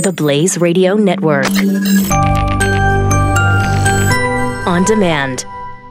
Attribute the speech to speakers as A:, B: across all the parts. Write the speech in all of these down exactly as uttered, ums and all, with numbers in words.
A: The Blaze Radio Network. On demand.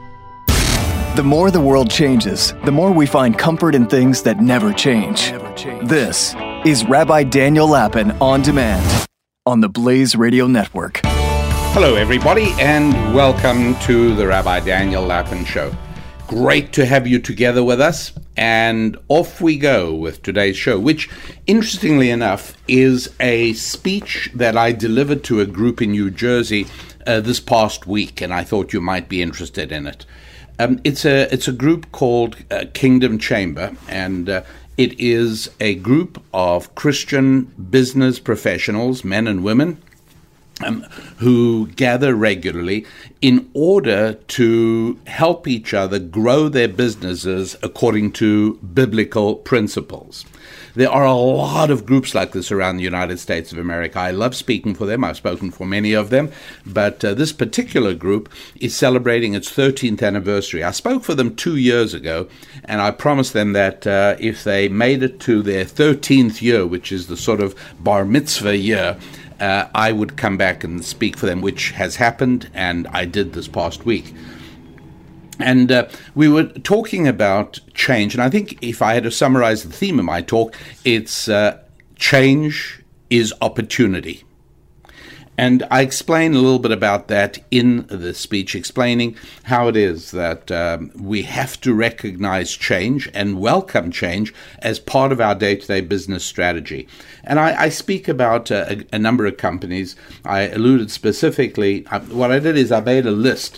B: The more the world changes, the more we find comfort in things that never change. Never change. This is Rabbi Daniel Lapin On Demand on the Blaze Radio Network.
C: Hello, everybody, and welcome to the Rabbi Daniel Lapin Show. Great to have you together with us, and off we go with today's show, which, interestingly enough, is a speech that I delivered to a group in New Jersey uh, this past week, and I thought you might be interested in it. Um, it's a it's a group called uh, Kingdom Chamber, and uh, it is a group of Christian business professionals, men and women, Um, who gather regularly in order to help each other grow their businesses according to biblical principles. There are a lot of groups like this around the United States of America. I love speaking for them. I've spoken for many of them. But uh, this particular group is celebrating its thirteenth anniversary. I spoke for them two years ago, and I promised them that uh, if they made it to their thirteenth year, which is the sort of bar mitzvah year, Uh, I would come back and speak for them, which has happened, and I did this past week. And uh, we were talking about change, and I think if I had to summarize the theme of my talk, it's uh, change is opportunity. And I explain a little bit about that in the speech, explaining how it is that um, we have to recognize change and welcome change as part of our day-to-day business strategy. And I, I speak about uh, a, a number of companies. I alluded specifically, uh, what I did is I made a list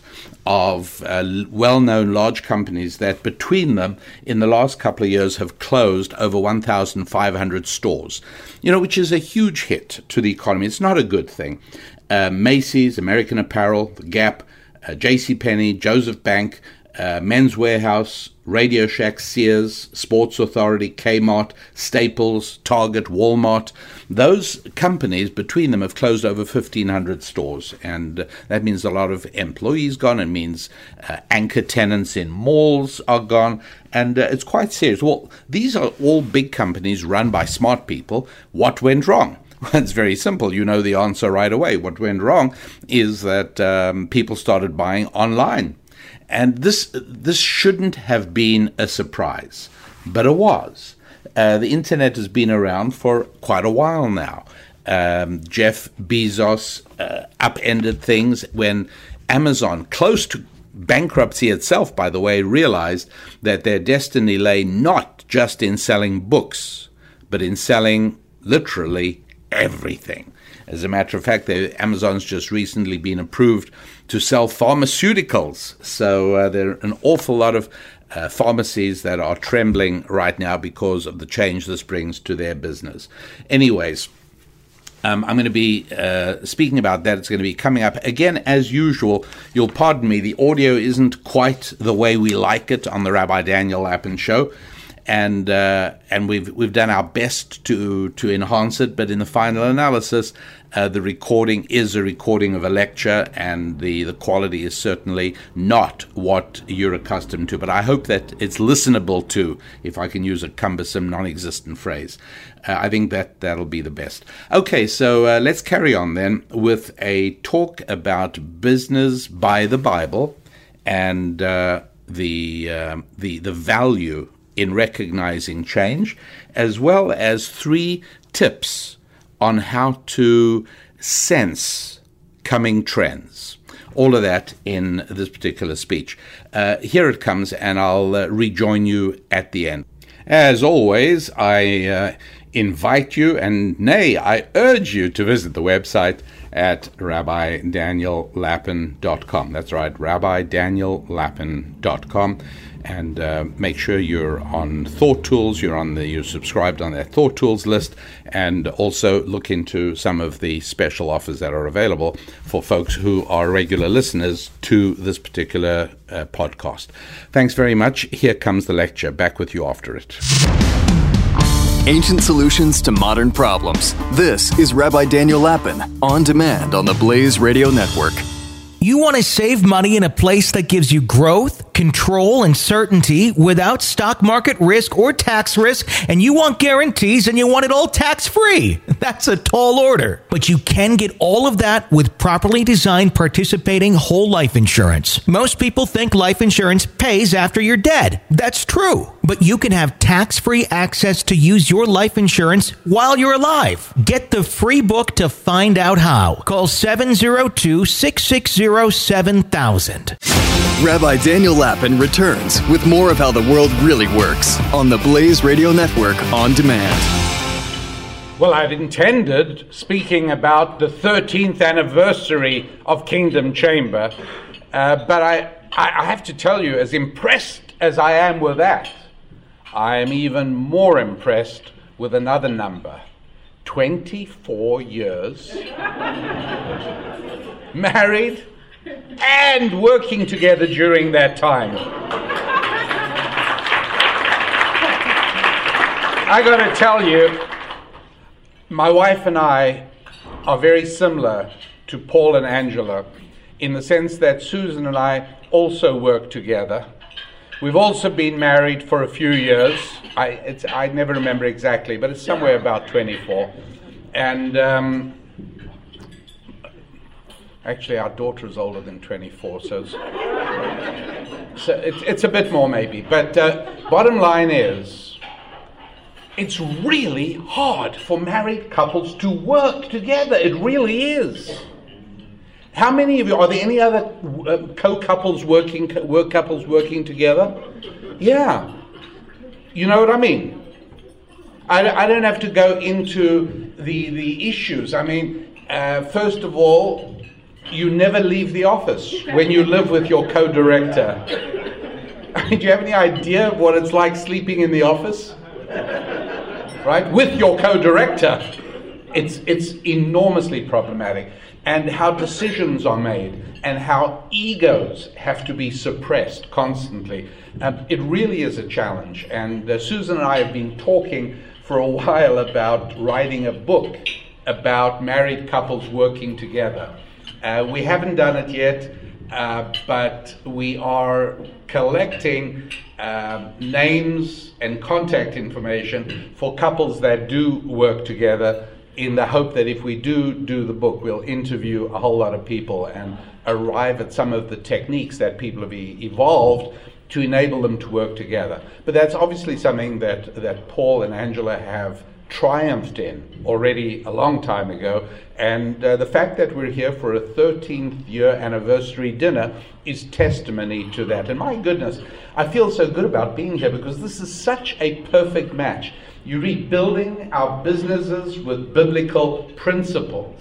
C: of uh, well-known large companies that between them in the last couple of years have closed over one thousand five hundred stores, you know, which is a huge hit to the economy. It's not a good thing. Uh, Macy's, American Apparel, The Gap, uh, JCPenney, Joseph Bank, uh, Men's Warehouse, Radio Shack, Sears, Sports Authority, Kmart, Staples, Target, Walmart. Those companies, between them, have closed over fifteen hundred stores, and uh, that means a lot of employees gone. It means uh, anchor tenants in malls are gone, and uh, it's quite serious. Well, these are all big companies run by smart people. What went wrong? Well, it's very simple. You know the answer right away. What went wrong is that um, people started buying online. And this this shouldn't have been a surprise, but it was. Uh, the internet has been around for quite a while now. Um, Jeff Bezos uh, upended things when Amazon, close to bankruptcy itself, by the way, realized that their destiny lay not just in selling books, but in selling literally everything. As a matter of fact, Amazon's just recently been approved to sell pharmaceuticals. So uh, there are an awful lot of uh, pharmacies that are trembling right now because of the change this brings to their business. Anyways, um, I'm going to be uh, speaking about that. It's going to be coming up. Again, as usual, you'll pardon me, the audio isn't quite the way we like it on the Rabbi Daniel Lapin Show. And uh, and we've we've done our best to to enhance it, but in the final analysis, uh, the recording is a recording of a lecture, and the, the quality is certainly not what you're accustomed to. But I hope that it's listenable to, if I can use a cumbersome, non-existent phrase. Uh, I think that that'll be the best. Okay, so uh, let's carry on then with a talk about business by the Bible and uh, the uh, the the value in recognizing change, as well as three tips on how to sense coming trends. All of that in this particular speech. Uh, here it comes, and I'll uh, rejoin you at the end. As always, I uh, invite you, and nay, I urge you to visit the website at rabbi daniel lapin dot com. That's right, rabbi daniel lapin dot com. And uh, make sure you're on Thought Tools, you're on the, you're subscribed on that Thought Tools list, and also look into some of the special offers that are available for folks who are regular listeners to this particular uh, podcast. Thanks very much. Here comes the lecture. Back with you after it.
B: Ancient solutions to modern problems. This is Rabbi Daniel Lapin, on demand on the Blaze Radio Network.
D: You want to save money in a place that gives you growth? control and certainty without stock market risk or tax risk, and you want guarantees and you want it all tax-free. That's a tall order. But you can get all of that with properly designed participating whole life insurance. Most people think life insurance pays after you're dead. That's true. But you can have tax-free access to use your life insurance while you're alive. Get the free book to find out how. Call seven oh two, six six zero, seven thousand.
B: Rabbi Daniel Lapin returns with more of how the world really works on the Blaze Radio Network On Demand.
C: Well, I'd intended speaking about the thirteenth anniversary of Kingdom Chamber, uh, but I, I have to tell you, as impressed as I am with that, I am even more impressed with another number. twenty-four years married and working together during that time. I got to tell you, my wife and I are very similar to Paul and Angela in the sense that Susan and I also work together. We've also been married for a few years. I, it's, I never remember exactly, but it's somewhere about twenty-four. And um, actually, our daughter is older than twenty-four, so it's, so it's, it's a bit more maybe. But uh, bottom line is, it's really hard for married couples to work together. It really is. How many of you, are there any other uh, co-couples working, work couples working together? Yeah. You know what I mean? I, I don't have to go into the, the issues. I mean, uh, first of all, you never leave the office when you live with your co-director. I mean, do you have any idea of what it's like sleeping in the office? Right? With your co-director. It's, it's enormously problematic. And how decisions are made, and how egos have to be suppressed constantly. Um, it really is a challenge. And uh, Susan and I have been talking for a while about writing a book about married couples working together. Uh, we haven't done it yet, uh, but we are collecting uh, names and contact information for couples that do work together, in the hope that if we do do the book, we'll interview a whole lot of people and arrive at some of the techniques that people have e- evolved to enable them to work together. But that's obviously something that, that Paul and Angela have triumphed in already a long time ago. And uh, the fact that we're here for a thirteenth year anniversary dinner is testimony to that. And my goodness, I feel so good about being here because this is such a perfect match. You read building our businesses with biblical principles.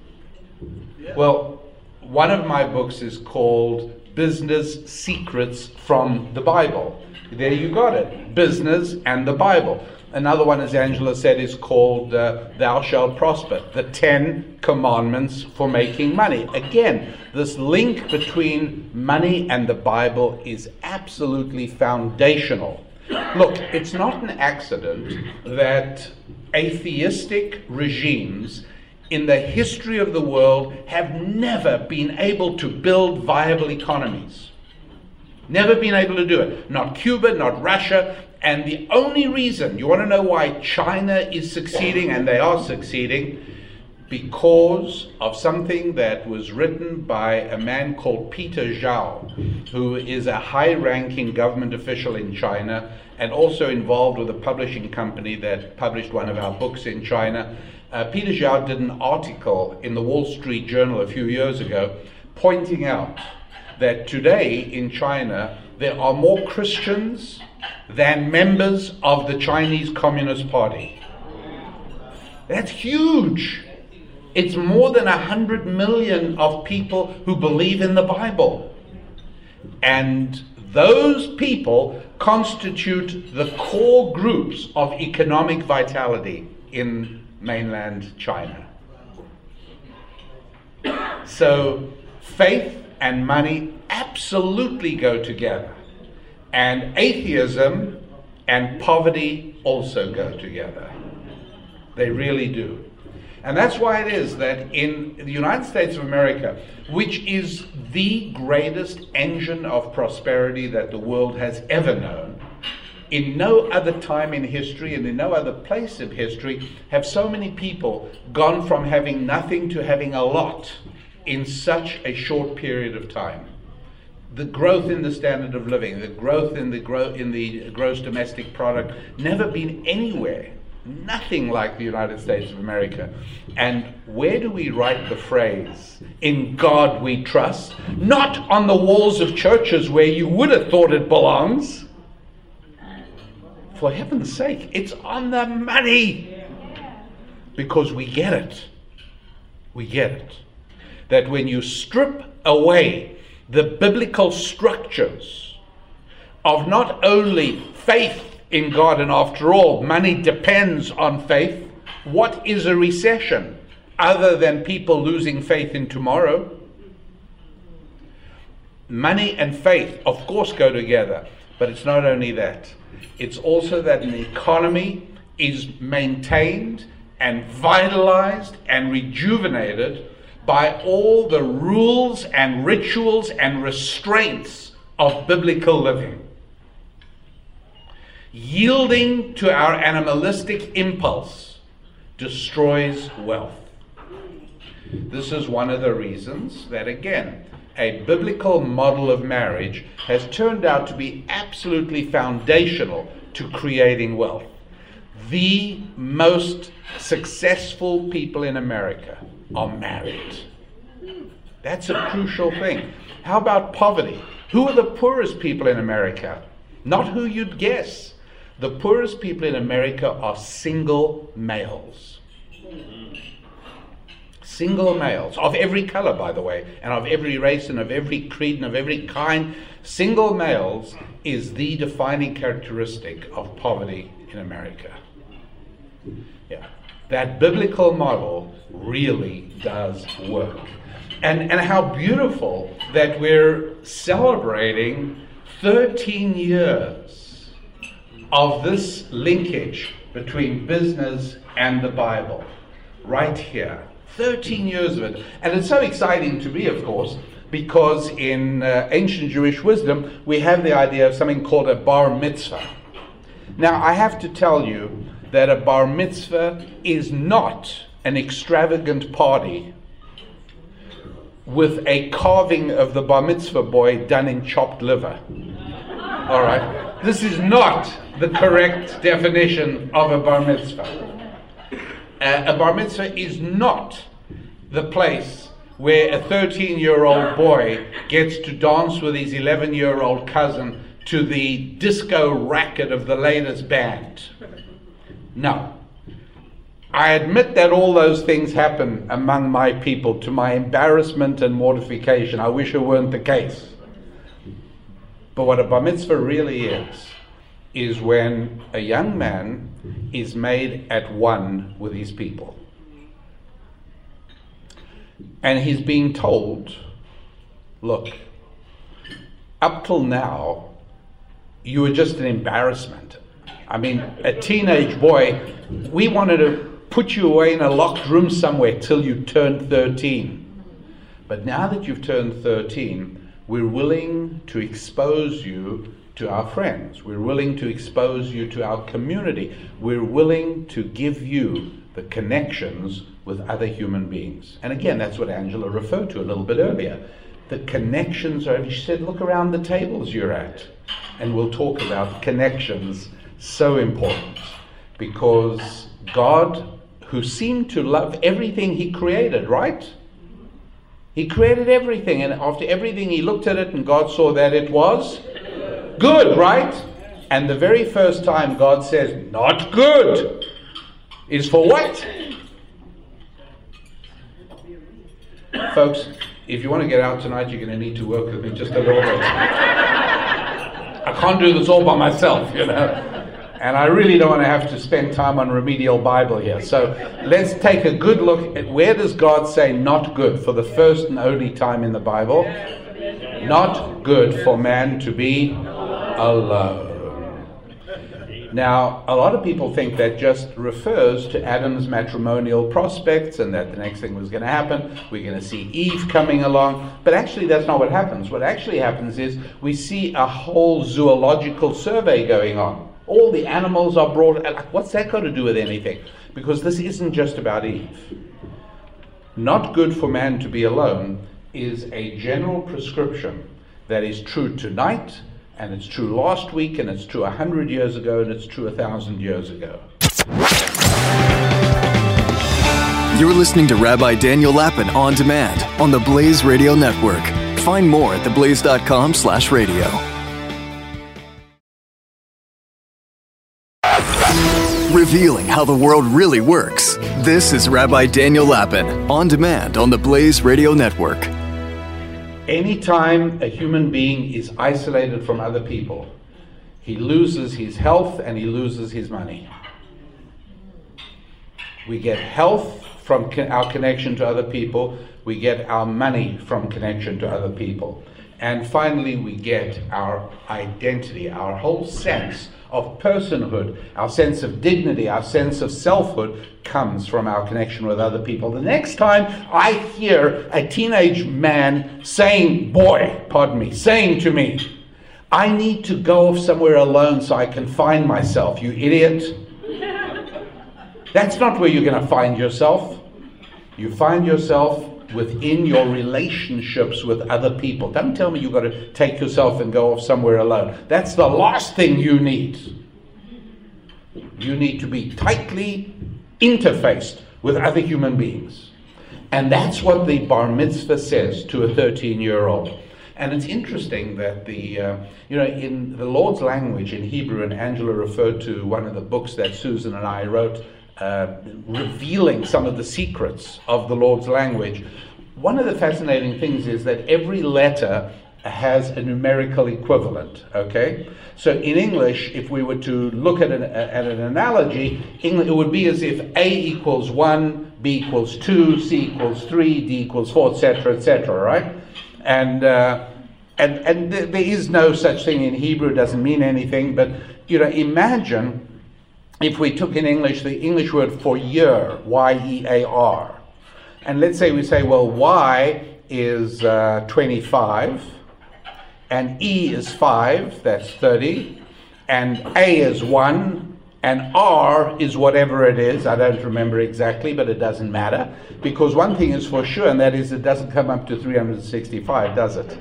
C: Yeah. Well, one of my books is called Business Secrets from the Bible. There you got it. Business and the Bible. Another one, as Angela said, is called uh, Thou Shalt Prosper. The Ten Commandments for Making Money. Again, this link between money and the Bible is absolutely foundational. Look, it's not an accident that atheistic regimes in the history of the world have never been able to build viable economies. Never been able to do it. Not Cuba, not Russia. And the only reason, you want to know why China is succeeding, and they are succeeding, because of something that was written by a man called Peter Zhao, who is a high-ranking government official in China and also involved with a publishing company that published one of our books in China. Uh, Peter Zhao did an article in the Wall Street Journal a few years ago pointing out that today in China there are more Christians than members of the Chinese Communist Party. That's huge. It's more than a hundred million of people who believe in the Bible. And those people constitute the core groups of economic vitality in mainland China. So faith and money absolutely go together. And atheism and poverty also go together. They really do. And that's why it is that in the United States of America, which is the greatest engine of prosperity that the world has ever known, in no other time in history and in no other place of history have so many people gone from having nothing to having a lot in such a short period of time. The growth in the standard of living, the growth in the gro- in the gross domestic product, never been anywhere, nothing like the United States of America. And where do we write the phrase, "In God we trust"? Not on the walls of churches where you would have thought it belongs. For heaven's sake, it's on the money. Because we get it. We get it. That when you strip away the biblical structures of not only faith in God, and after all, money depends on faith. What is a recession other than people losing faith in tomorrow? Money and faith, of course, go together, but it's not only that. It's also that an economy is maintained and vitalized and rejuvenated by all the rules and rituals and restraints of biblical living. Yielding to our animalistic impulse destroys wealth. This is one of the reasons that, again, a biblical model of marriage has turned out to be absolutely foundational to creating wealth. The most successful people in America are married. That's a crucial thing. How about poverty? Who are the poorest people in America? Not who you'd guess. The poorest people in America are single males. Single males, of every color, by the way, and of every race and of every creed and of every kind. Single males is the defining characteristic of poverty in America. Yeah, that biblical model really does work. And, and how beautiful that we're celebrating thirteen years of this linkage between business and the Bible right here. thirteen years of it. And it's so exciting to me, of course, because in uh, ancient Jewish wisdom, we have the idea of something called a bar mitzvah. Now, I have to tell you that a bar mitzvah is not an extravagant party with a carving of the bar mitzvah boy done in chopped liver. All right? This is not the correct definition of a bar mitzvah. Uh, a bar mitzvah is not the place where a thirteen-year-old boy gets to dance with his eleven-year-old cousin to the disco racket of the latest band. No. I admit that all those things happen among my people to my embarrassment and mortification. I wish it weren't the case. But what a bar mitzvah really is, is when a young man is made at one with his people. And he's being told, look, up till now, you were just an embarrassment. I mean, a teenage boy, we wanted to put you away in a locked room somewhere till you turned thirteen. But now that you've turned thirteen, we're willing to expose you to our friends. We're willing to expose you to our community. We're willing to give you the connections with other human beings. And again, that's what Angela referred to a little bit earlier. The connections are, she said, look around the tables you're at. And we'll talk about connections, so important. Because God, who seemed to love everything he created, right? He created everything, and after everything he looked at it and God saw that it was good, right? And the very first time God says, not good, is for what? Folks, if you want to get out tonight, you're going to need to work with me just a little bit. I can't do this all by myself, you know. And I really don't want to have to spend time on remedial Bible here. So let's take a good look at where does God say not good for the first and only time in the Bible? Not good for man to be alone. Now, a lot of people think that just refers to Adam's matrimonial prospects and that the next thing was going to happen. We're going to see Eve coming along. But actually, that's not what happens. What actually happens is we see a whole zoological survey going on. All the animals are brought. Like, what's that got to do with anything? Because this isn't just about Eve. Not good for man to be alone is a general prescription that is true tonight, and it's true last week, and it's true a hundred years ago, and it's true a thousand years ago.
B: You're listening to Rabbi Daniel Lapin On Demand on the Blaze Radio Network. Find more at theblaze.com slash radio. Revealing how the world really works. This is Rabbi Daniel Lapin On Demand on the Blaze Radio Network.
C: Anytime a human being is isolated from other people, he loses his health and he loses his money. We get health from con- our connection to other people. We get our money from connection to other people. And finally, we get our identity, our whole sense of personhood, our sense of dignity, our sense of selfhood comes from our connection with other people. The next time I hear a teenage man saying, boy, pardon me, saying to me, I need to go off somewhere alone so I can find myself, you idiot. That's not where you're going to find yourself. You find yourself within your relationships with other people. Don't tell me you've got to take yourself and go off somewhere alone. That's the last thing you need. You need to be tightly interfaced with other human beings. And that's what the bar mitzvah says to a thirteen-year-old. And it's interesting that the, uh, you know, in the Lord's language in Hebrew, and Angela referred to one of the books that Susan and I wrote, Uh, revealing some of the secrets of the Lord's language. One of the fascinating things is that every letter has a numerical equivalent, okay? So in English, if we were to look at an, at an analogy, it would be as if A equals one, B equals two, C equals three, D equals four, et cetera, et cetera, right? And, uh, and, and th- there is no such thing in Hebrew, it doesn't mean anything, but, you know, imagine if we took in English the English word for year, Y E A R, and let's say we say, well, Y is uh, twenty-five, and E is five, that's thirty, and A is one, and R is whatever it is, I don't remember exactly, but it doesn't matter, because one thing is for sure, and that is it doesn't come up to three hundred sixty-five, does it?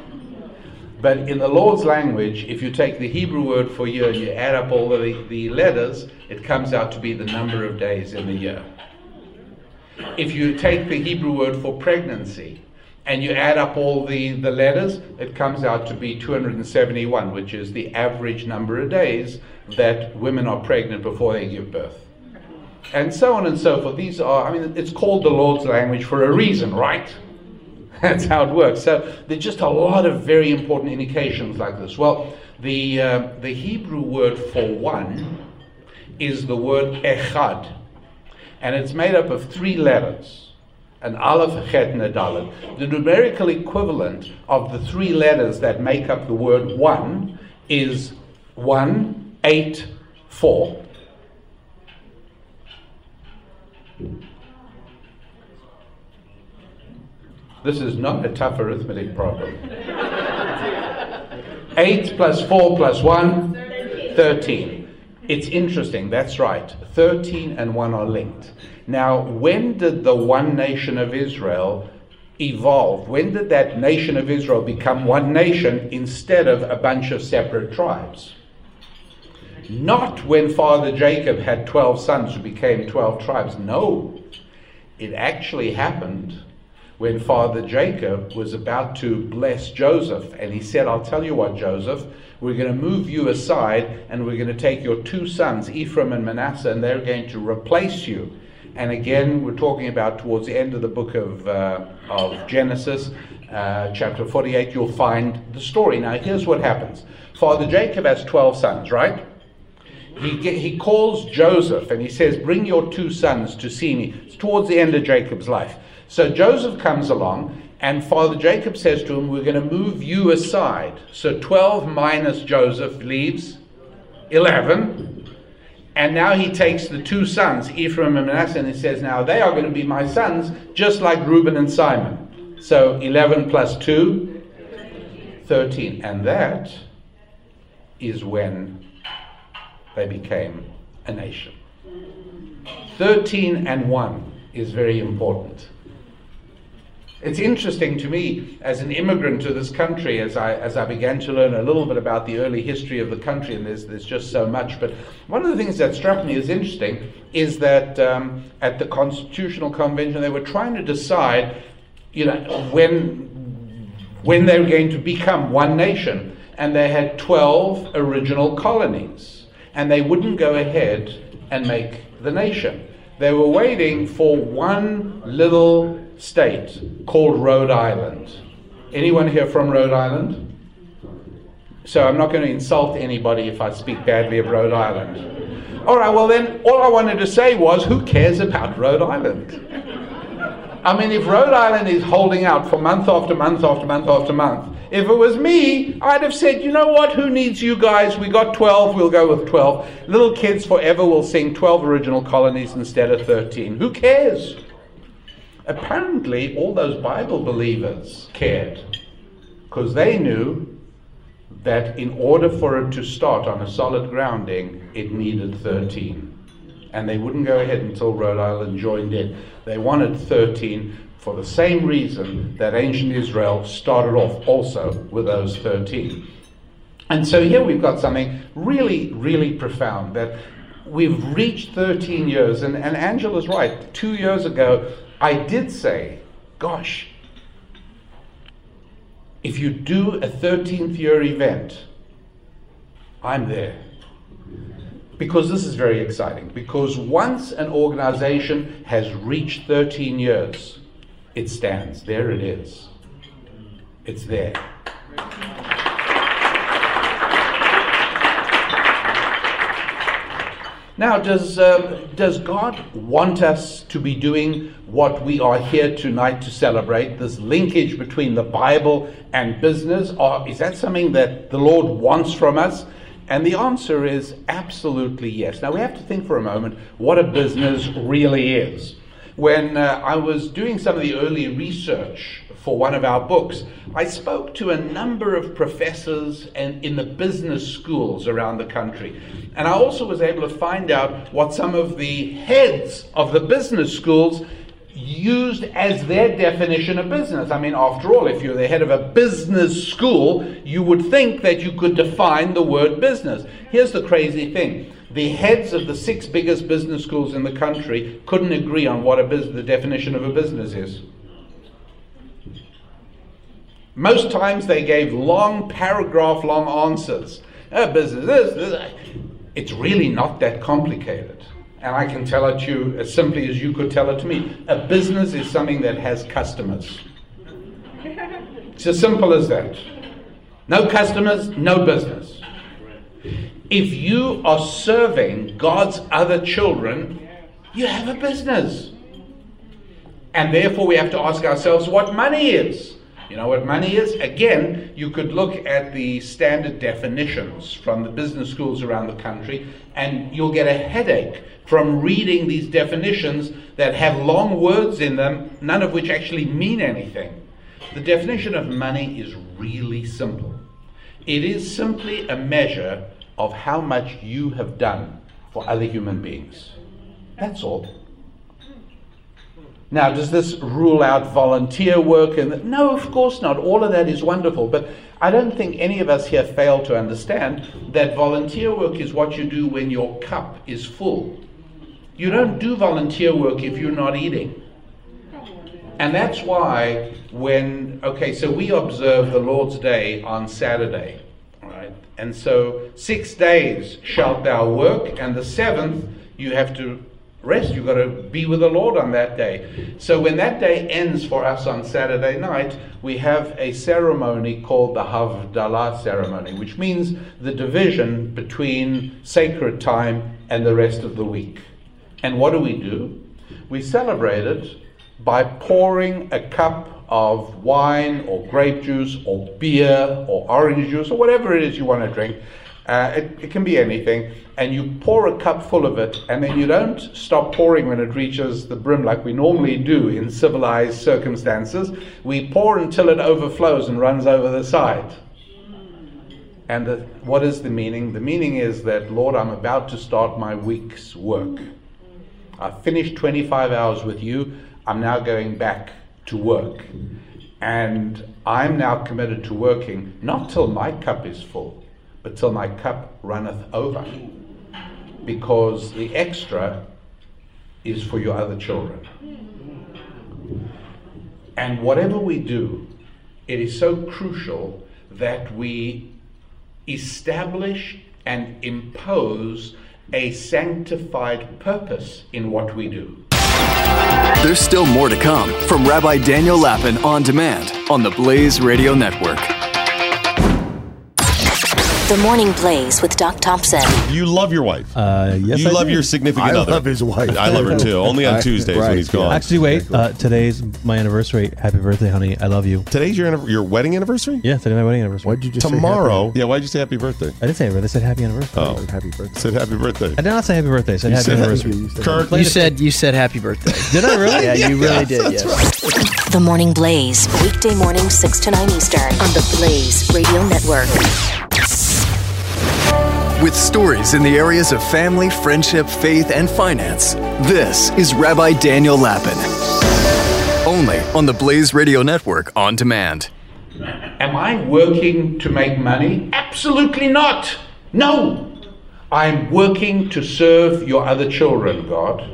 C: But in the Lord's language, if you take the Hebrew word for year and you add up all the, the letters, it comes out to be the number of days in the year. If you take the Hebrew word for pregnancy and you add up all the, the letters, it comes out to be two hundred seventy-one, which is the average number of days that women are pregnant before they give birth. And so on and so forth. These are, I mean, it's called the Lord's language for a reason, right? That's how it works. So there's just a lot of very important indications like this. Well, the uh, the Hebrew word for one is the word echad, and it's made up of three letters, an aleph, a chet, and a dalet. The numerical equivalent of the three letters that make up the word one is one, eight, four. This is not a tough arithmetic problem. eight plus four plus one, thirteen. It's interesting, that's right. thirteen and one are linked. Now, when did the one nation of Israel evolve? When did that nation of Israel become one nation instead of a bunch of separate tribes? Not when Father Jacob had twelve sons who became twelve tribes. No, it actually happened when Father Jacob was about to bless Joseph, and he said, I'll tell you what, Joseph, we're going to move you aside, and we're going to take your two sons, Ephraim and Manasseh, and they're going to replace you. And again, we're talking about towards the end of the book of, uh, of Genesis, uh, chapter forty-eight, you'll find the story. Now, here's what happens. Father Jacob has twelve sons, right? He, he calls Joseph, and he says, bring your two sons to see me. It's towards the end of Jacob's life. So Joseph comes along, and Father Jacob says to him, we're going to move you aside. So twelve minus Joseph leaves eleven. And now he takes the two sons, Ephraim and Manasseh, and he says, now they are going to be my sons, just like Reuben and Simon. So eleven plus two, thirteen. And that is when they became a nation. thirteen and one is very important. It's interesting to me as an immigrant to this country, as I as I began to learn a little bit about the early history of the country, and there's there's just so much. But one of the things that struck me as interesting is that um, at the Constitutional Convention they were trying to decide, you know, when when they were going to become one nation, and they had twelve original colonies, and they wouldn't go ahead and make the nation. They were waiting for one little state called Rhode Island. Anyone here from Rhode Island? So I'm not going to insult anybody if I speak badly of Rhode Island. All right, well then, all I wanted to say was, who cares about Rhode Island? I mean, if Rhode Island is holding out for month after month after month after month, if it was me, I'd have said, you know what, who needs you guys? We got twelve, we'll go with twelve. Little kids forever will sing twelve original colonies instead of thirteen. Who cares? Apparently, all those Bible believers cared, because they knew that in order for it to start on a solid grounding, it needed thirteen. And they wouldn't go ahead until Rhode Island joined in. They wanted thirteen for the same reason that ancient Israel started off also with those thirteen. And so here we've got something really, really profound, that we've reached thirteen years, and, and Angela's right. Two years ago, I did say, gosh, if you do a thirteenth year event, I'm there. Because this is very exciting. Because once an organization has reached thirteen years, it stands. There it is. It's there. Now, does uh, does God want us to be doing what we are here tonight to celebrate, this linkage between the Bible and business? Or is that something that the Lord wants from us? And the answer is absolutely yes. Now, we have to think for a moment what a business really is. When uh, I was doing some of the early research for one of our books, I spoke to a number of professors and in the business schools around the country. And I also was able to find out what some of the heads of the business schools used as their definition of business. I mean, after all, if you're the head of a business school, you would think that you could define the word business. Here's the crazy thing. The heads of the six biggest business schools in the country couldn't agree on what a bus- the definition of a business is. Most times they gave long, paragraph-long answers. A business, this, this. It's really not that complicated. And I can tell it to you as simply as you could tell it to me. A business is something that has customers. It's as simple as that. No customers, no business. If you are serving God's other children, you have a business. And therefore we have to ask ourselves what money is. You know what money is? Again, you could look at the standard definitions from the business schools around the country, and you'll get a headache from reading these definitions that have long words in them, none of which actually mean anything. The definition of money is really simple. It is simply a measure of how much you have done for other human beings. That's all. Now, does this rule out volunteer work? And no, of course not. All of that is wonderful. But I don't think any of us here fail to understand that volunteer work is what you do when your cup is full. You don't do volunteer work if you're not eating. And that's why when, okay, so we observe the Lord's Day on Saturday. All right? And so six days shalt thou work, and the seventh you have to rest. You've got to be with the Lord on that day. So when that day ends for us on Saturday night, we have a ceremony called the Havdalah ceremony, which means the division between sacred time and the rest of the week. And what do we do? We celebrate it by pouring a cup of wine or grape juice or beer or orange juice or whatever it is you want to drink Uh, it, it can be anything, and you pour a cup full of it, and then you don't stop pouring when it reaches the brim like we normally do in civilized circumstances. We pour until it overflows and runs over the side. And the, what is the meaning? The meaning is that, Lord, I'm about to start my week's work. I've finished twenty-five hours with you. I'm now going back to work. And I'm now committed to working, not till my cup is full, but till my cup runneth over, because the extra is for your other children. And whatever we do, it is so crucial that we establish and impose a sanctified purpose in what we do.
B: There's still more to come from Rabbi Daniel Lapin On Demand on the Blaze Radio Network.
A: The Morning Blaze with Doc Thompson.
E: You love your wife.
F: Uh, yes,
E: you
F: I
E: love
F: do.
E: your significant
F: I
E: other.
F: I love his wife.
E: I love her too. Only on Tuesdays
F: right,
E: when he's gone.
F: yeah.
G: Actually, wait. Uh, today's my anniversary. Happy birthday, honey. I love you.
E: Today's your anniv- your wedding anniversary?
G: Yeah, today's my wedding anniversary.
F: Why'd you just
E: Tomorrow. Yeah, why'd you say happy birthday?
G: I didn't say happy birthday. I said happy anniversary.
E: Oh,
F: say happy birthday?
E: said happy birthday.
G: I did not say happy birthday. I said
E: You
G: happy
E: said
G: anniversary.
F: You said
E: Kurt,
H: You said you said happy birthday.
G: Did I really?
H: Yeah, you really did. Yes.
A: The Morning Blaze, weekday mornings six to nine Eastern on the Blaze Radio Network.
B: With stories in the areas of family, friendship, faith, and finance, this is Rabbi Daniel Lapin. Only on the Blaze Radio Network On Demand.
C: Am I working to make money? Absolutely not. No. I'm working to serve your other children, God.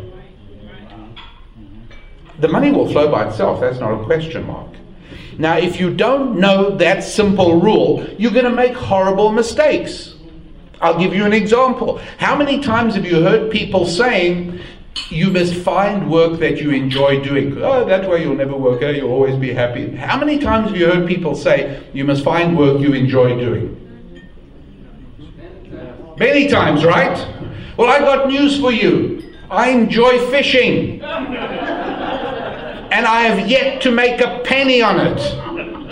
C: The money will flow by itself. That's not a question mark. Now, if you don't know that simple rule, you're going to make horrible mistakes. I'll give you an example. How many times have you heard people saying, you must find work that you enjoy doing? Oh, that way you'll never work, eh? You'll always be happy. How many times have you heard people say, you must find work you enjoy doing? Many times, right? Well, I got news for you. I enjoy fishing. And I have yet to make a penny on it.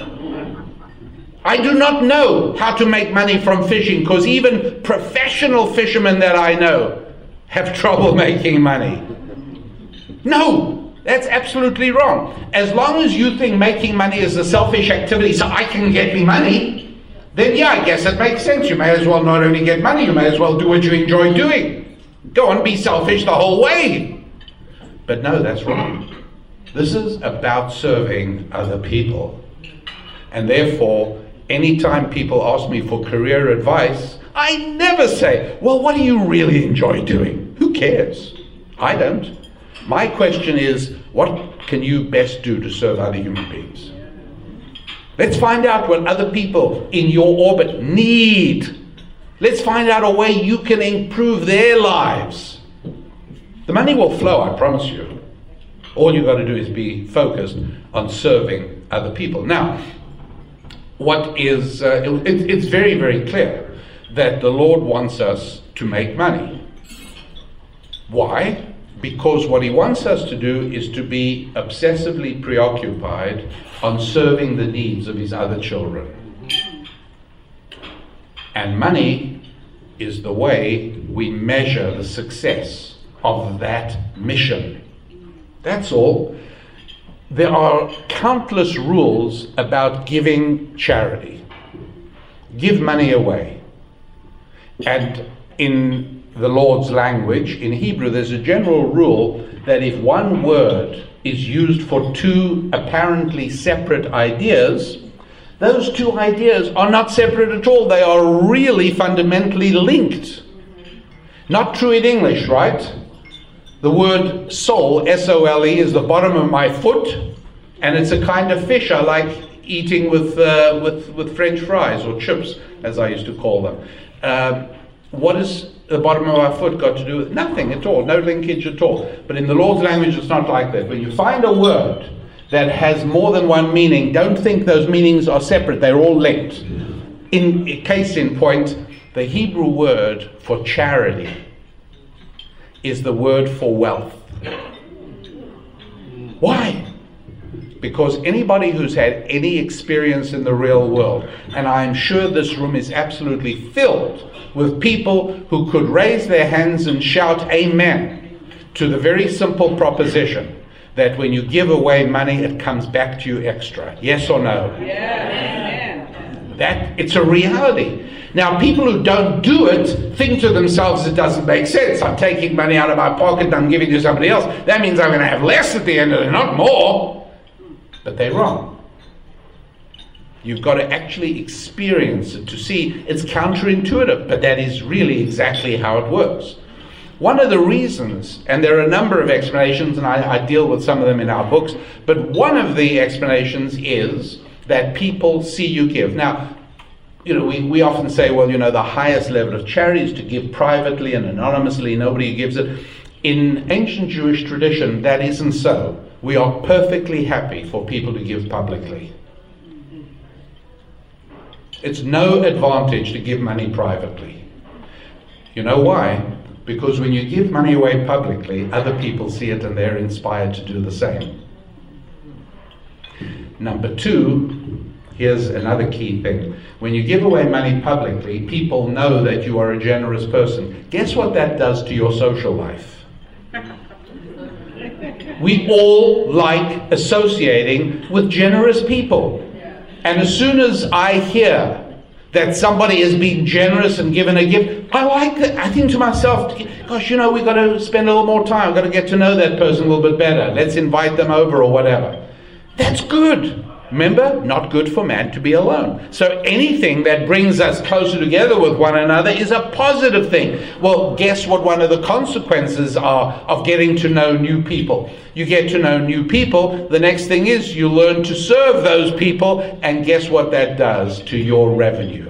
C: I do not know how to make money from fishing, because even professional fishermen that I know have trouble making money. No, that's absolutely wrong. As long as you think making money is a selfish activity so I can get me money, then yeah, I guess it makes sense. You may as well not only get money, you may as well do what you enjoy doing. Go on, be selfish the whole way. But no, that's wrong. This is about serving other people. And therefore, anytime people ask me for career advice, I never say, well, what do you really enjoy doing? Who cares? I don't. My question is, what can you best do to serve other human beings? Let's find out what other people in your orbit need. Let's find out a way you can improve their lives. The money will flow, I promise you. All you've got to do is be focused on serving other people. Now, what is, uh, it, it's very, very clear that the Lord wants us to make money. Why? Because what he wants us to do is to be obsessively preoccupied on serving the needs of his other children. And money is the way we measure the success of that mission. That's all. There are countless rules about giving charity. Give money away. And in the Lord's language, in Hebrew, there's a general rule that if one word is used for two apparently separate ideas, those two ideas are not separate at all. They are really fundamentally linked. Not true in English, right? The word sole, S O L E, is the bottom of my foot, and it's a kind of fish I like eating with uh, with, with French fries, or chips, as I used to call them. Um, what has the bottom of our foot got to do with nothing at all, no linkage at all. But in the Lord's language, it's not like that. When you find a word that has more than one meaning, don't think those meanings are separate, they're all linked. In case in point, the Hebrew word for charity is the word for wealth. Why? because anybody who's had any experience in the real world, and I'm sure this room is absolutely filled with people who could raise their hands and shout amen to the very simple proposition that when you give away money, it comes back to you extra. Yes or no?
F: Yes.
C: That, it's a reality. Now, people who don't do it think to themselves, it doesn't make sense. I'm taking money out of my pocket and I'm giving it to somebody else. That means I'm going to have less at the end of it, not more. But they're wrong. You've got to actually experience it to see it's counterintuitive, but that is really exactly how it works. One of the reasons, and there are a number of explanations, and I, I deal with some of them in our books, but one of the explanations is that people see you give. Now, you know, we, we often say, well, you know, the highest level of charity is to give privately and anonymously, nobody gives it. In ancient Jewish tradition, that isn't so. We are perfectly happy for people to give publicly. It's no advantage to give money privately. You know why? Because when you give money away publicly, other people see it and they're inspired to do the same. Number two, here's another key thing. When you give away money publicly, people know that you are a generous person. Guess what that does to your social life? We all like associating with generous people. And as soon as I hear that somebody has been generous and given a gift, I like that. I think to myself, gosh, you know, we've got to spend a little more time. We've got to get to know that person a little bit better. Let's invite them over or whatever. That's good. Remember, not good for man to be alone. So anything that brings us closer together with one another is a positive thing. Well, guess what one of the consequences are of getting to know new people? You get to know new people. The next thing is you learn to serve those people. And guess what that does to your revenue?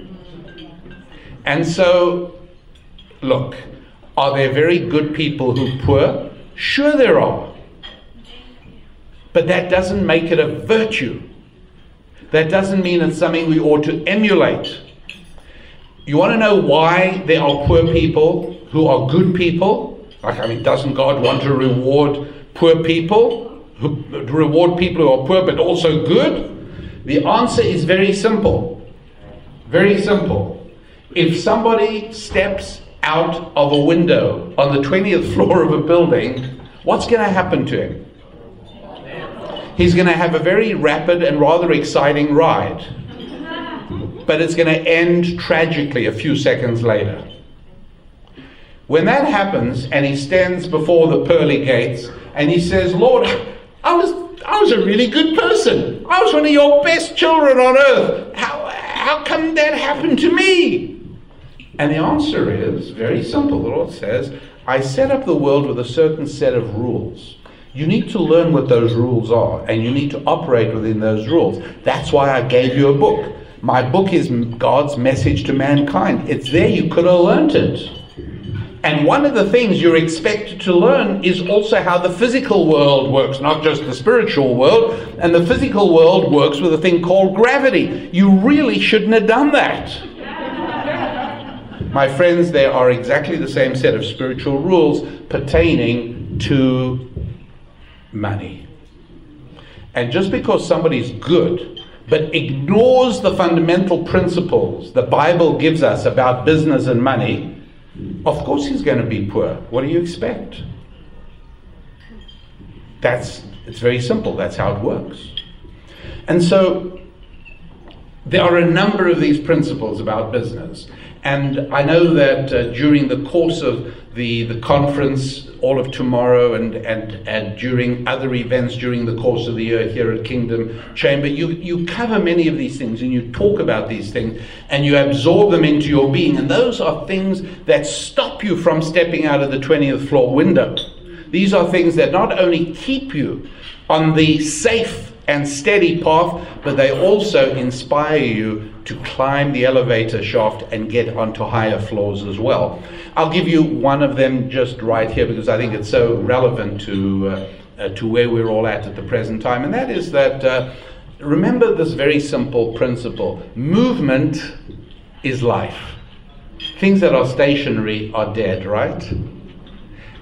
C: And so, look, are there very good people who are poor? Sure there are. But that doesn't make it a virtue. That doesn't mean it's something we ought to emulate. You want to know why there are poor people who are good people? Like, I mean, doesn't God want to reward poor people? Who, reward people who are poor but also good? The answer is very simple. Very simple. If somebody steps out of a window on the twentieth floor of a building, what's going to happen to him? He's going to have a very rapid and rather exciting ride. But it's going to end tragically a few seconds later. When that happens and he stands before the pearly gates and he says, Lord, I was I was a really good person. I was one of your best children on earth. How, how come that happened to me? And the answer is very simple. The Lord says, I set up the world with a certain set of rules. You need to learn what those rules are, and you need to operate within those rules. That's why I gave you a book. My book is God's message to mankind. It's there. You could have learned it. And one of the things you're expected to learn is also how the physical world works, not just the spiritual world. And the physical world works with a thing called gravity. You really shouldn't have done that. My friends, there are exactly the same set of spiritual rules pertaining to money. And just because somebody's good but ignores the fundamental principles the Bible gives us about business and money, of course he's going to be poor. What do you expect? That's, it's very simple. That's how it works. And so there are a number of these principles about business. And I know that uh, during the course of the, the conference, all of tomorrow, and, and, and during other events during the course of the year here at Kingdom Chamber, you, you cover many of these things and you talk about these things and you absorb them into your being. And those are things that stop you from stepping out of the twentieth floor window. These are things that not only keep you on the safe and steady path, but they also inspire you to climb the elevator shaft and get onto higher floors as well. I'll give you one of them just right here because I think it's so relevant to uh, uh, to where we're all at at the present time, and that is that uh, remember this very simple principle: movement is life. Things that are stationary are dead, right?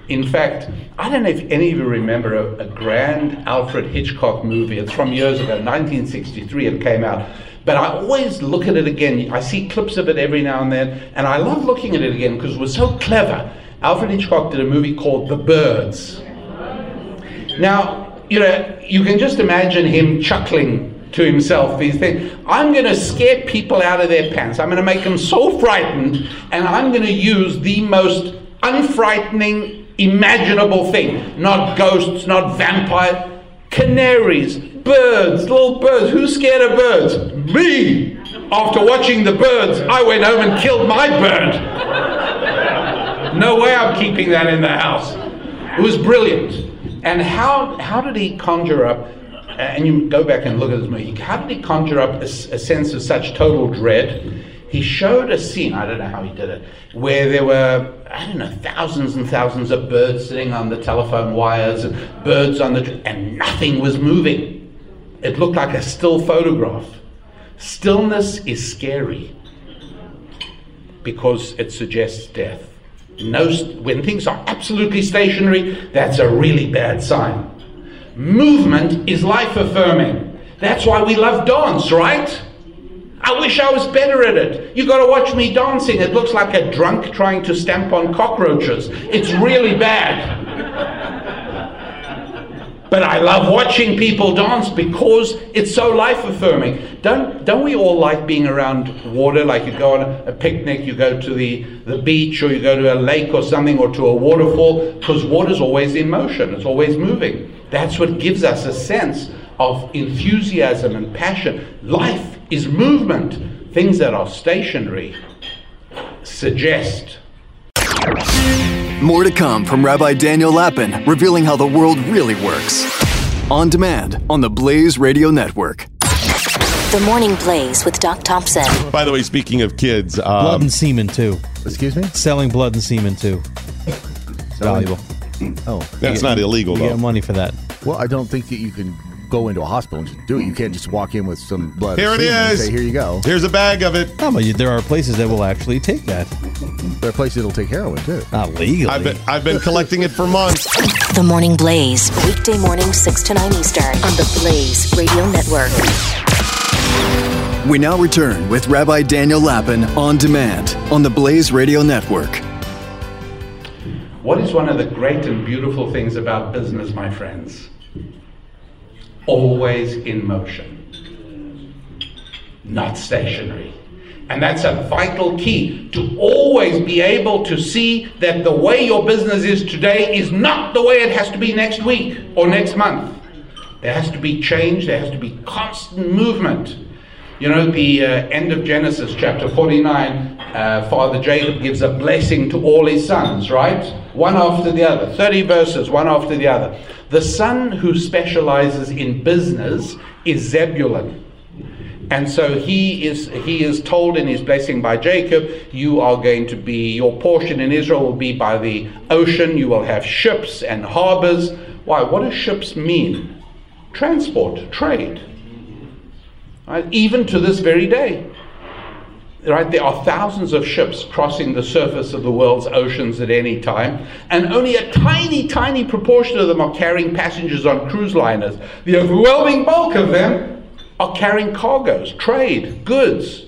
C: In fact, I don't know if any of you remember a, a grand Alfred Hitchcock movie. It's from years ago, nineteen sixty-three it came out. But I always look at it again. I see clips of it every now and then, and I love looking at it again because it was so clever. Alfred Hitchcock did a movie called The Birds. Now, you know, you can just imagine him chuckling to himself. He's thinking, I'm going to scare people out of their pants. I'm going to make them so frightened, and I'm going to use the most unfrightening, imaginable thing. Not ghosts, not vampires, canaries, birds, little birds. Who's scared of birds? Me! After watching The Birds, I went home and killed my bird. No way I'm keeping that in the house. It was brilliant. And how how did he conjure up, and you go back and look at this movie, how did he conjure up a, a sense of such total dread? He showed a scene, I don't know how he did it, where there were, I don't know, thousands and thousands of birds sitting on the telephone wires, and birds on the, and nothing was moving. It looked like a still photograph. Stillness is scary because it suggests death. No, when things are absolutely stationary, that's a really bad sign. Movement is life-affirming. That's why we love dance, right? I wish I was better at it. You got to watch me dancing. It looks like a drunk trying to stamp on cockroaches. It's really bad. But I love watching people dance because it's so life-affirming. Don't don't we all like being around water? Like you go on a picnic, you go to the, the beach, or you go to a lake or something, or to a waterfall, because water's always in motion. It's always moving. That's what gives us a sense of enthusiasm and passion. Life is movement. Things that are stationary suggest.
B: More to come from Rabbi Daniel Lapin, revealing how the world really works. On demand on the Blaze Radio Network.
A: The Morning Blaze with Doc Thompson.
E: By the way, speaking of kids, um,
G: Blood and semen, too.
F: Excuse me?
G: Selling blood and semen, too. It's valuable.
F: Oh.
E: that's
G: You get-
E: not illegal,
G: You
E: though.
G: get money for that.
F: Well, I don't think that you can go into a hospital and just do it. You can't just walk in with some blood.
E: Here
F: and
E: it
F: semen and
E: is.
F: Say, here you go.
E: Here's a bag of it.
G: No, but you- there are places that will actually take that.
F: There are places that'll take heroin, too.
G: Not legally.
E: I've been I've been collecting it for months.
A: The Morning Blaze, weekday morning six to nine Eastern on the Blaze Radio Network.
B: We now return with Rabbi Daniel Lapin on demand on the Blaze Radio Network.
C: What is one of the great and beautiful things about business, my friends? Always in motion, not stationary. And that's a vital key, to always be able to see that the way your business is today is not the way it has to be next week or next month. There has to be change, there has to be constant movement. You know, the uh, end of Genesis chapter forty-nine, uh, Father Jacob gives a blessing to all his sons, right? One after the other, thirty verses, one after the other. The son who specializes in business is Zebulun. And so he is he is told in his blessing by Jacob, you are going to be, your portion in Israel will be by the ocean, you will have ships and harbors. Why? What do ships mean? Transport, trade. Right? Even to this very day. Right? There are thousands of ships crossing the surface of the world's oceans at any time, and only a tiny, tiny proportion of them are carrying passengers on cruise liners. The overwhelming bulk of them are carrying cargoes, trade, goods,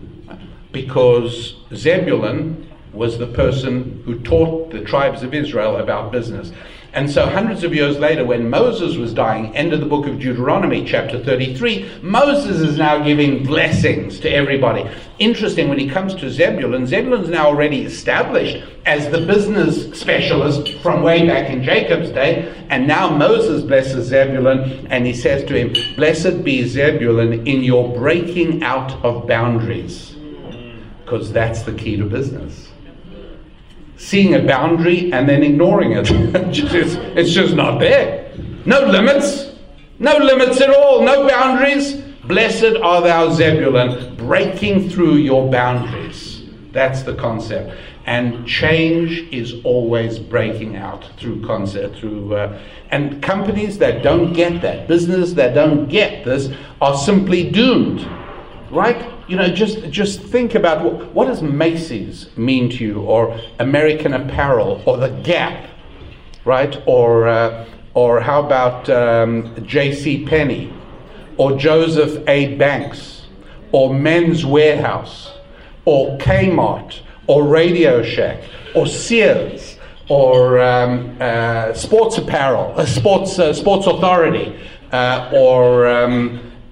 C: because Zebulun was the person who taught the tribes of Israel about business. And so hundreds of years later, when Moses was dying, end of the book of Deuteronomy, chapter thirty-three, Moses is now giving blessings to everybody. Interesting, when he comes to Zebulun, Zebulun's now already established as the business specialist from way back in Jacob's day, and now Moses blesses Zebulun, and he says to him, blessed be Zebulun in your breaking out of boundaries, because that's the key to business. Seeing a boundary and then ignoring it. it's, it's just not there. No limits. No limits at all. No boundaries. Blessed are thou, Zebulun, breaking through your boundaries. That's the concept. And change is always breaking out through concept. Through uh, and companies that don't get that, business that don't get this, are simply doomed. Right? You know, just just think about what, what does Macy's mean to you, or American Apparel, or The Gap? right? Or uh, or how about um, J C Penney, or Joseph A. Banks, or Men's Warehouse, or Kmart, or Radio Shack, or Sears, or um, uh, Sports Apparel, uh, Sports uh, Sports Authority, uh, or um, uh,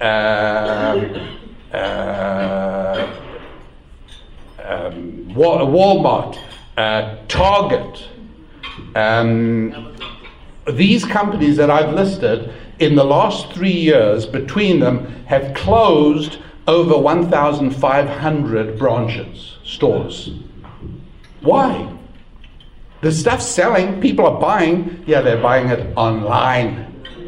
C: uh, um, Walmart, uh, Target. Um, these companies that I've listed, in the last three years, between them, have closed over one thousand five hundred branches, stores. Why? The stuff's selling, people are buying, yeah, they're buying it online.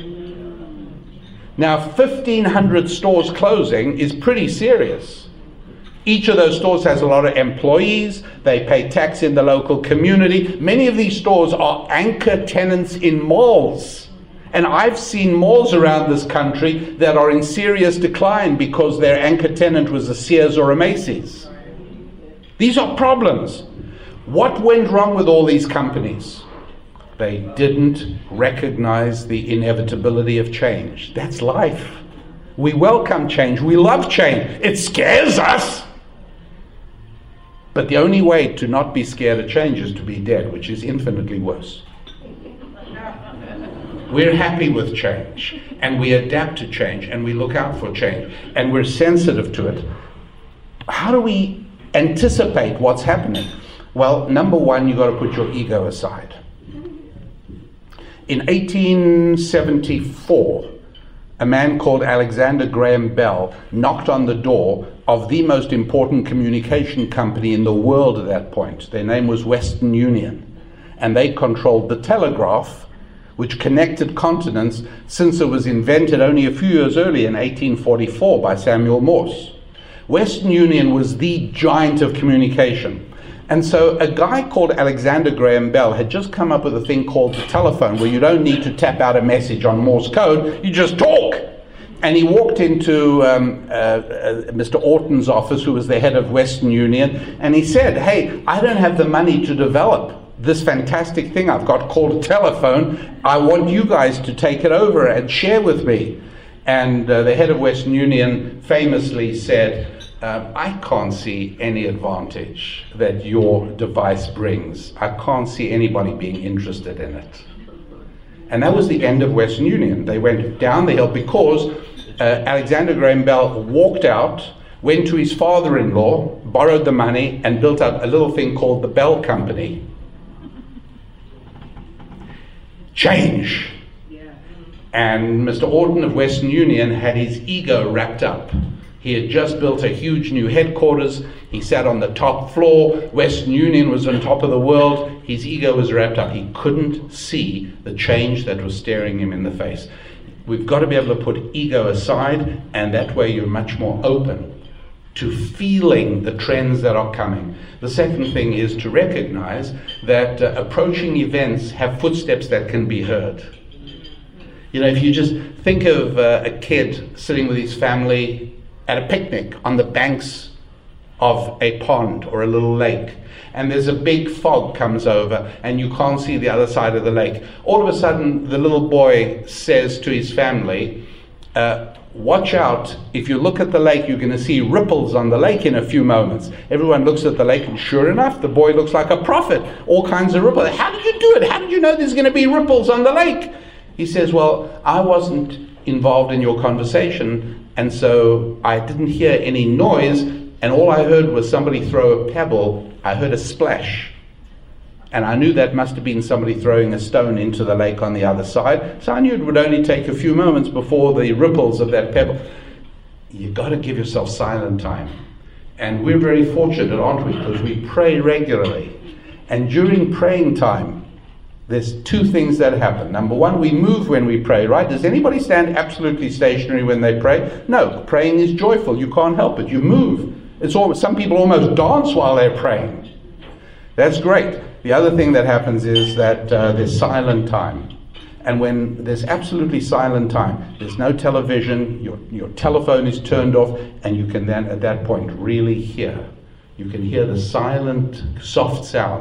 C: Now, fifteen hundred stores closing is pretty serious. Each of those stores has a lot of employees, they pay tax in the local community. Many of these stores are anchor tenants in malls. And I've seen malls around this country that are in serious decline because their anchor tenant was a Sears or a Macy's. These are problems. What went wrong with all these companies? They didn't recognize the inevitability of change. That's life. We welcome change. We love change. It scares us. But the only way to not be scared of change is to be dead, which is infinitely worse. We're happy with change, and we adapt to change, and we look out for change, and we're sensitive to it. How do we anticipate what's happening? Well, number one, you've got to put your ego aside. In eighteen seventy-four, a man called Alexander Graham Bell knocked on the door of the most important communication company in the world at that point. Their name was Western Union, and they controlled the telegraph, which connected continents, since it was invented only a few years earlier in eighteen forty-four by Samuel Morse. Western Union was the giant of communication. And so a guy called Alexander Graham Bell had just come up with a thing called the telephone, where you don't need to tap out a message on Morse code, you just talk. And he walked into um, uh, uh, Mister Orton's office, who was the head of Western Union, and he said, hey, I don't have the money to develop this fantastic thing I've got called a telephone. I want you guys to take it over and share with me. And uh, the head of Western Union famously said, Um, I can't see any advantage that your device brings. I can't see anybody being interested in it. And that was the end of Western Union. They went down the hill because uh, Alexander Graham Bell walked out, went to his father-in-law, borrowed the money, and built up a little thing called the Bell Company. Change. And Mister Orton of Western Union had his ego wrapped up. He had just built a huge new headquarters. He sat on the top floor. Western Union was on top of the world. His ego was wrapped up. He couldn't see the change that was staring him in the face. We've got to be able to put ego aside, and that way you're much more open to feeling the trends that are coming. The second thing is to recognize that uh, approaching events have footsteps that can be heard. You know, if you just think of uh, a kid sitting with his family at a picnic on the banks of a pond or a little lake, and there's a big fog comes over and you can't see the other side of the lake. All of a sudden the little boy says to his family, uh, watch out, if you look at the lake you're going to see ripples on the lake in a few moments. Everyone looks at the lake, and sure enough, the boy looks like a prophet. All kinds of ripples. How did you do it? How did you know there's going to be ripples on the lake? He says, well, I wasn't involved in your conversation, and so I didn't hear any noise, and all I heard was somebody throw a pebble. I heard a splash, and I knew that must have been somebody throwing a stone into the lake on the other side, so I knew it would only take a few moments before the ripples of that pebble. You've got to give yourself silent time. And we're very fortunate, aren't we, because we pray regularly. And during praying time, there's two things that happen. Number one, we move when we pray, right? Does anybody stand absolutely stationary when they pray? No, praying is joyful. You can't help it. You move. It's almost, some people almost dance while they're praying. That's great. The other thing that happens is that uh, there's silent time. And when there's absolutely silent time, there's no television, your, your telephone is turned off, and you can then at that point really hear. You can hear the silent, soft sounds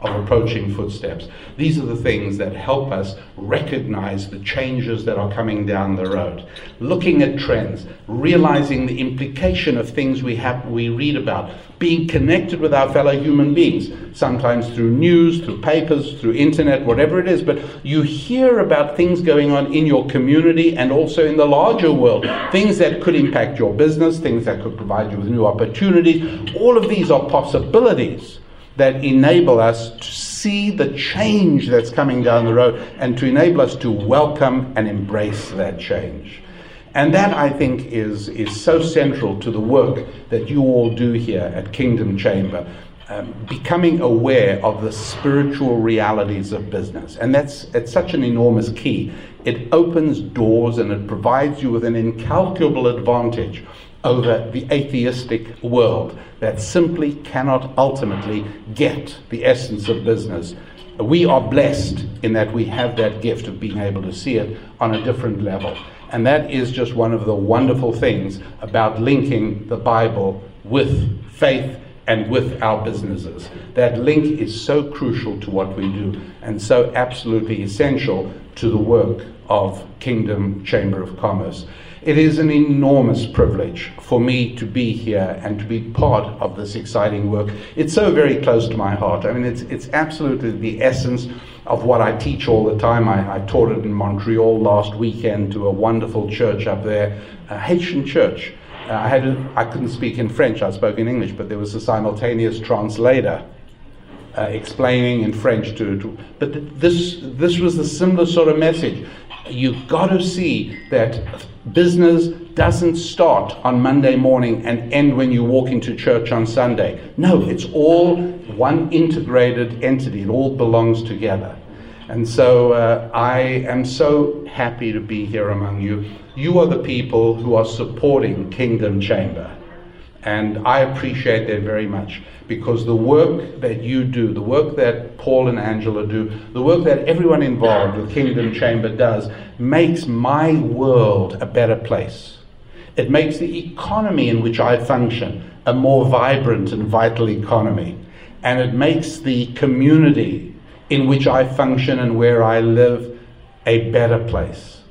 C: of approaching footsteps. These are the things that help us recognize the changes that are coming down the road. Looking at trends, realizing the implication of things we have, we read about, being connected with our fellow human beings, sometimes through news, through papers, through internet, whatever it is, but you hear about things going on in your community and also in the larger world, things that could impact your business, things that could provide you with new opportunities. All of these are possibilities that enable us to see the change that's coming down the road and to enable us to welcome and embrace that change. And that, I think, is, is so central to the work that you all do here at Kingdom Chamber, um, becoming aware of the spiritual realities of business. And that's it's such an enormous key. It opens doors and it provides you with an incalculable advantage over the atheistic world that simply cannot ultimately get the essence of business. We are blessed in that we have that gift of being able to see it on a different level. And that is just one of the wonderful things about linking the Bible with faith and with our businesses. That link is so crucial to what we do and so absolutely essential to the work of Kingdom Chamber of Commerce. It is an enormous privilege for me to be here and to be part of this exciting work. It's so very close to my heart. I mean, it's it's absolutely the essence of what I teach all the time. I, I taught it in Montreal last weekend to a wonderful church up there, a Haitian church. Uh, I had a, I couldn't speak in French, I spoke in English, but there was a simultaneous translator uh, explaining in French to, to but th- this this was the similar sort of message. You've got to see that business doesn't start on Monday morning and end when you walk into church on Sunday. No, it's all one integrated entity. It all belongs together. And so uh, I am so happy to be here among you. You are the people who are supporting Kingdom Chamber. And I appreciate that very much, because the work that you do, the work that Paul and Angela do, the work that everyone involved with Kingdom Chamber does, makes my world a better place. It makes the economy in which I function a more vibrant and vital economy. And it makes the community in which I function and where I live a better place.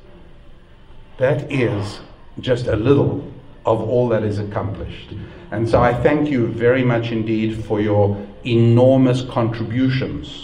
C: That is just a little of all that is accomplished. And so I thank you very much indeed for your enormous contributions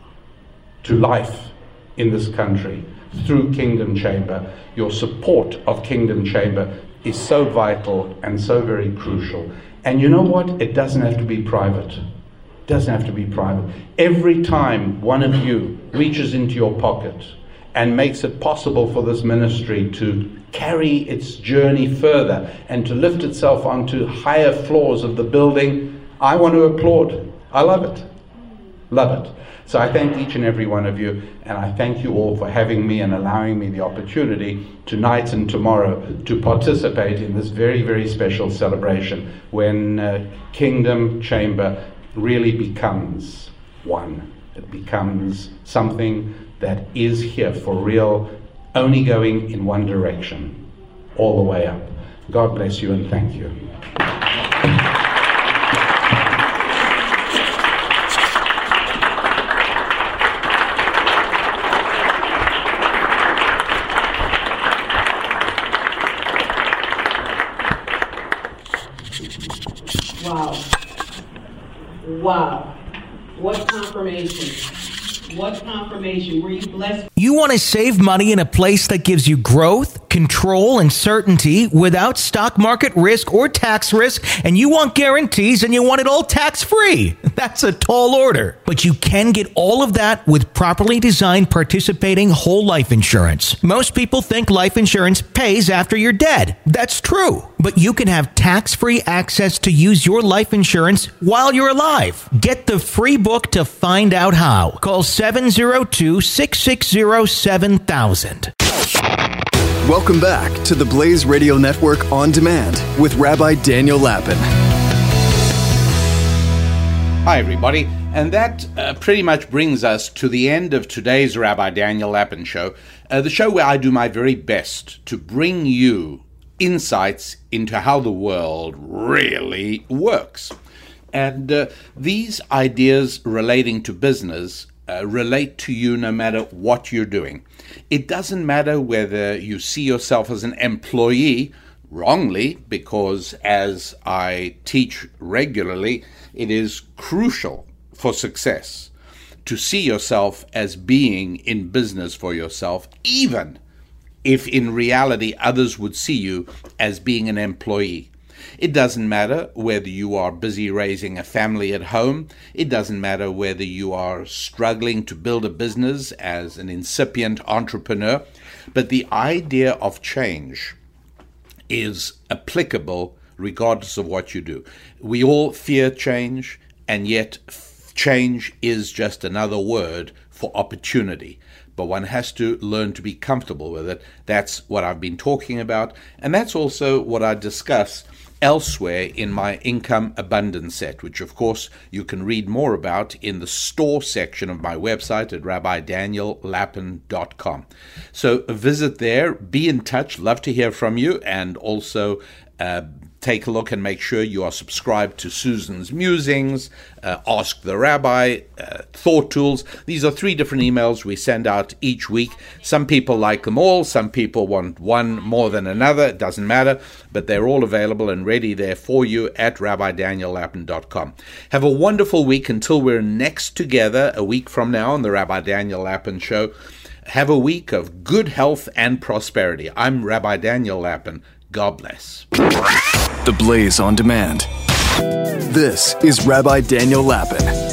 C: to life in this country through Kingdom Chamber. Your support of Kingdom Chamber is so vital and so very crucial. And you know what? It doesn't have to be private. It doesn't have to be private. Every time one of you reaches into your pocket and makes it possible for this ministry to carry its journey further and to lift itself onto higher floors of the building, I want to applaud. I love it. Love it. So I thank each and every one of you, and I thank you all for having me and allowing me the opportunity tonight and tomorrow to participate in this very, very special celebration when uh, Kingdom Chamber really becomes one. It becomes something that is here for real, only going in one direction, all the way up. God bless you and thank you.
I: Wow. Wow. What confirmation. What confirmation. Were you blessed?
D: You want to save money in a place that gives you growth, control, and certainty without stock market risk or tax risk, and you want guarantees and you want it all tax-free. That's a tall order. But you can get all of that with properly designed participating whole life insurance. Most people think life insurance pays after you're dead. That's true. But you can have tax-free access to use your life insurance while you're alive. Get the free book to find out how. Call seven zero two, six six zero, seven thousand.
B: Welcome back to the Blaze Radio Network On Demand with Rabbi Daniel Lapin.
C: Hi, everybody. And that uh, pretty much brings us to the end of today's Rabbi Daniel Lapin Show, uh, the show where I do my very best to bring you insights into how the world really works. And uh, these ideas relating to business uh, relate to you no matter what you're doing. It doesn't matter whether you see yourself as an employee, wrongly, because as I teach regularly, it is crucial for success to see yourself as being in business for yourself, even if in reality others would see you as being an employee. It doesn't matter whether you are busy raising a family at home. It doesn't matter whether you are struggling to build a business as an incipient entrepreneur. But the idea of change is applicable regardless of what you do. We all fear change, and yet change is just another word for opportunity. But one has to learn to be comfortable with it. That's what I've been talking about, and that's also what I discuss elsewhere in my Income Abundance set, which of course you can read more about in the store section of my website at rabbi daniel lapin dot com. So visit there, be in touch, love to hear from you, and also uh, take a look and make sure you are subscribed to Susan's Musings, uh, Ask the Rabbi, uh, Thought Tools. These are three different emails we send out each week. Some people like them all. Some people want one more than another. It doesn't matter, but they're all available and ready there for you at rabbi daniel lapin dot com. Have a wonderful week until we're next together a week from now on the Rabbi Daniel Lapin Show. Have a week of good health and prosperity. I'm Rabbi Daniel Lapin. God bless.
B: The Blaze on Demand. This is Rabbi Daniel Lapin.